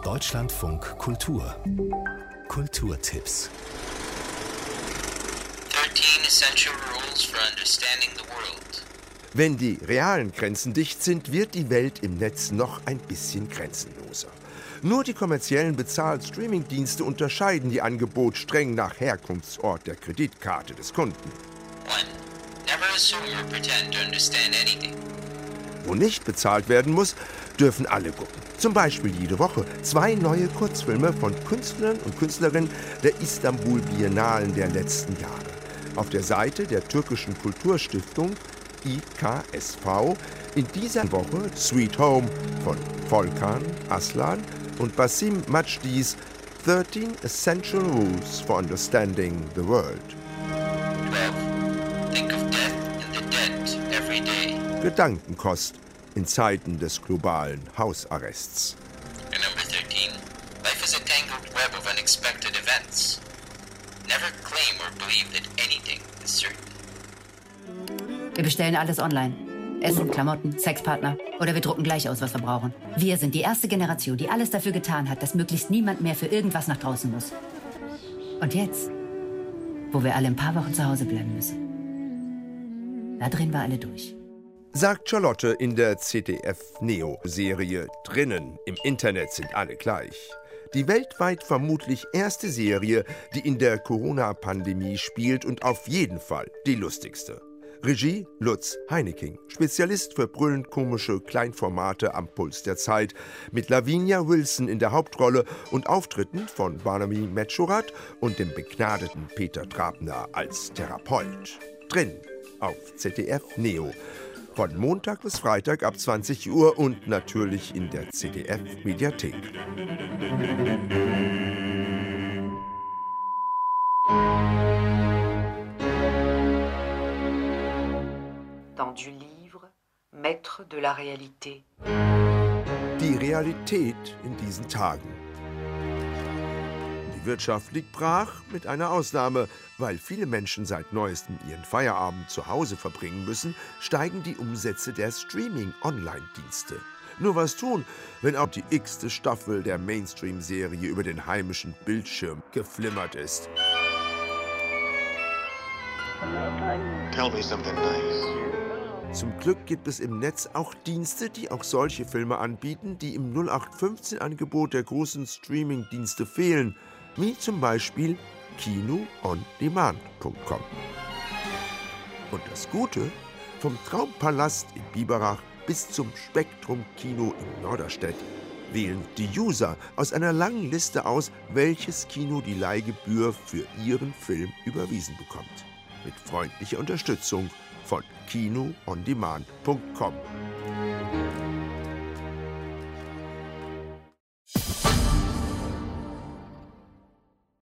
Deutschlandfunk Kultur. Kulturtipps. 13 Essential Rules for Understanding the World. Wenn die realen Grenzen dicht sind, wird die Welt im Netz noch ein bisschen grenzenloser. Nur die kommerziellen Bezahl-Streaming-Dienste unterscheiden die Angebote streng nach Herkunftsort der Kreditkarte des Kunden. 1. Never assume or pretend to understand anything. Wo nicht bezahlt werden muss, dürfen alle gucken. Zum Beispiel jede Woche 2 neue Kurzfilme von Künstlern und Künstlerinnen der Istanbul Biennalen der letzten Jahre. Auf der Seite der türkischen Kulturstiftung İKSV in dieser Woche Sweet Home von Volkan Aslan und Basim Majdis 13 Essential Rules for Understanding the World. 12. Think of death and the dead every day. Gedankenkost in Zeiten des globalen Hausarrests. And number 13. Life is a tangled web of unexpected events. Never claim or believe that anything is certain. Wir bestellen alles online. Essen, Klamotten, Sexpartner oder wir drucken gleich aus, was wir brauchen. Wir sind die erste Generation, die alles dafür getan hat, dass möglichst niemand mehr für irgendwas nach draußen muss. Und jetzt, wo wir alle ein paar Wochen zu Hause bleiben müssen, da drehen wir alle durch. Sagt Charlotte in der ZDF-Neo-Serie Drinnen. Im Internet sind alle gleich. Die weltweit vermutlich erste Serie, die in der Corona-Pandemie spielt und auf jeden Fall die lustigste. Regie Lutz Heineking, Spezialist für brüllend komische Kleinformate am Puls der Zeit, mit Lavinia Wilson in der Hauptrolle und Auftritten von Barnaby Medschurat und dem begnadeten Peter Trabner als Therapeut. Drin auf ZDF Neo. Von Montag bis Freitag ab 20 Uhr und natürlich in der ZDF-Mediathek. Dans du livre, Maître de la réalité. Die Realität in diesen Tagen. Die Wirtschaft liegt brach, mit einer Ausnahme. Weil viele Menschen seit neuestem ihren Feierabend zu Hause verbringen müssen, steigen die Umsätze der Streaming-Online-Dienste. Nur was tun, wenn auch die x-te Staffel der Mainstream-Serie über den heimischen Bildschirm geflimmert ist. Tell me something nice. Zum Glück gibt es im Netz auch Dienste, die auch solche Filme anbieten, die im 0815-Angebot der großen Streaming-Dienste fehlen, wie zum Beispiel KinoOnDemand.com. Und das Gute, vom Traumpalast in Biberach bis zum Spektrum-Kino in Norderstedt wählen die User aus einer langen Liste aus, welches Kino die Leihgebühr für ihren Film überwiesen bekommt. Mit freundlicher Unterstützung von KinoOnDemand.com.